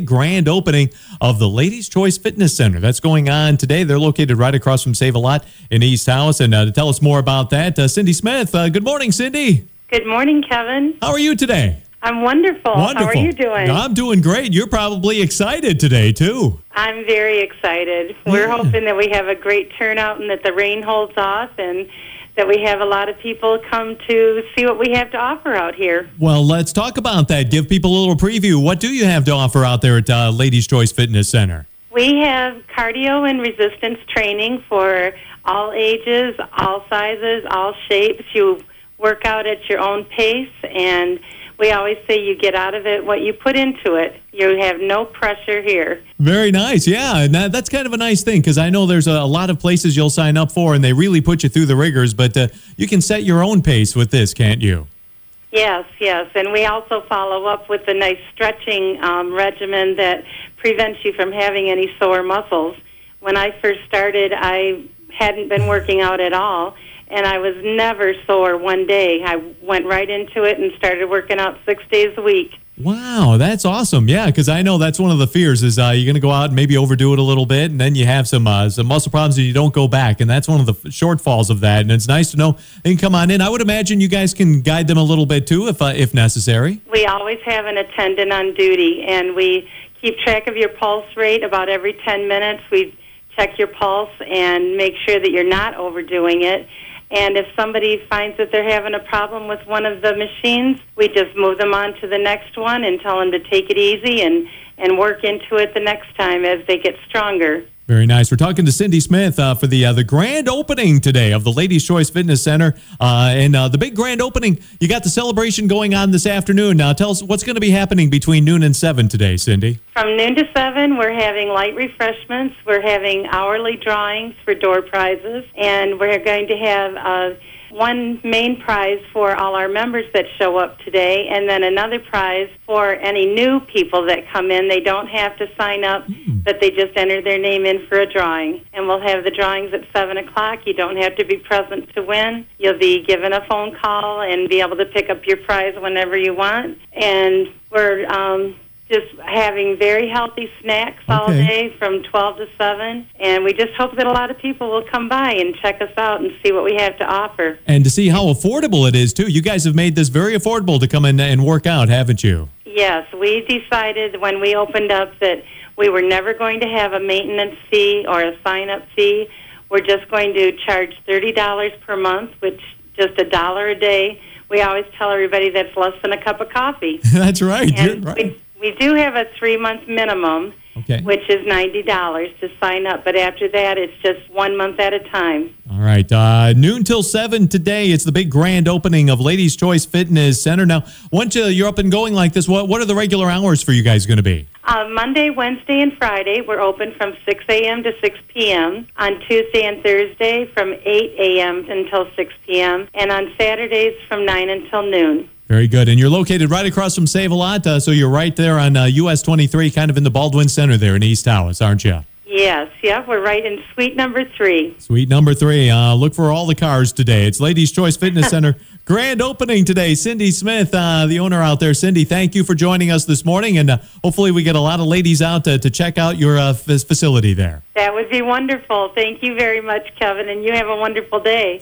big grand opening of the Ladies' Choice Fitness Center. That's going on today. They're located right across from Save-A-Lot in East House. And to tell us more about that, Cindy Smith. Good morning, Cindy. Good morning, Kevin. How are you today? I'm wonderful. How are you doing? I'm doing great. You're probably excited today, too. I'm very excited. We're hoping that we have a great turnout and that the rain holds off and that we have a lot of people come to see what we have to offer out here. Well, let's talk about that. Give people a little preview. What do you have to offer out there at Ladies' Choice Fitness Center? We have cardio and resistance training for all ages, all sizes, all shapes. You work out at your own pace, and we always say you get out of it what you put into it. You have no pressure here. Very nice, yeah. And that's kind of a nice thing because I know there's a lot of places you'll sign up for and they really put you through the rigors, but you can set your own pace with this, can't you? Yes. And we also follow up with a nice stretching regimen that prevents you from having any sore muscles. When I first started, I hadn't been working out at all, and I was never sore one day. I went right into it and started working out 6 days a week. Wow, that's awesome. Yeah, because I know that's one of the fears is you're going to go out and maybe overdo it a little bit, and then you have some muscle problems and you don't go back, and that's one of the shortfalls of that. And it's nice to know they can come on in. I would imagine you guys can guide them a little bit too if necessary. We always have an attendant on duty, and we keep track of your pulse rate about every 10 minutes. We check your pulse and make sure that you're not overdoing it. And if somebody finds that they're having a problem with one of the machines, we just move them on to the next one and tell them to take it easy and work into it the next time as they get stronger. Very nice. We're talking to Cindy Smith for the grand opening today of the Ladies' Choice Fitness Center. And the big grand opening, you got the celebration going on this afternoon. Now, tell us what's going to be happening between noon and 7 today, Cindy. From noon to 7, we're having light refreshments. We're having hourly drawings for door prizes. And we're going to have one main prize for all our members that show up today, and then another prize for any new people that come in. They don't have to sign up, but they just enter their name in for a drawing. And we'll have the drawings at 7 o'clock. You don't have to be present to win. You'll be given a phone call and be able to pick up your prize whenever you want. And we're just having very healthy snacks all day from 12 to 7. And we just hope that a lot of people will come by and check us out and see what we have to offer. And to see how affordable it is, too. You guys have made this very affordable to come in and work out, haven't you? Yes. We decided when we opened up that we were never going to have a maintenance fee or a sign-up fee. We're just going to charge $30 per month, which is just $1 a day. We always tell everybody that's less than a cup of coffee. That's right. And you're right. We do have a 3-month minimum, which is $90 to sign up. But after that, it's just 1 month at a time. All right. Noon till 7 today. It's the big grand opening of Ladies' Choice Fitness Center. Now, once you're up and going like this, what are the regular hours for you guys going to be? Monday, Wednesday, and Friday, we're open from 6 a.m. to 6 p.m. On Tuesday and Thursday, from 8 a.m. until 6 p.m. And on Saturdays, from 9 until noon. Very good. And you're located right across from Save-A-Lot, so you're right there on US 23, kind of in the Baldwin Center there in East Tawas, aren't you? Yes, we're right in suite number 3. Suite number 3. Look for all the cars today. It's Ladies' Choice Fitness Center. Grand opening today. Cindy Smith, the owner out there. Cindy, thank you for joining us this morning, and hopefully we get a lot of ladies out to check out your facility there. That would be wonderful. Thank you very much, Kevin, and you have a wonderful day.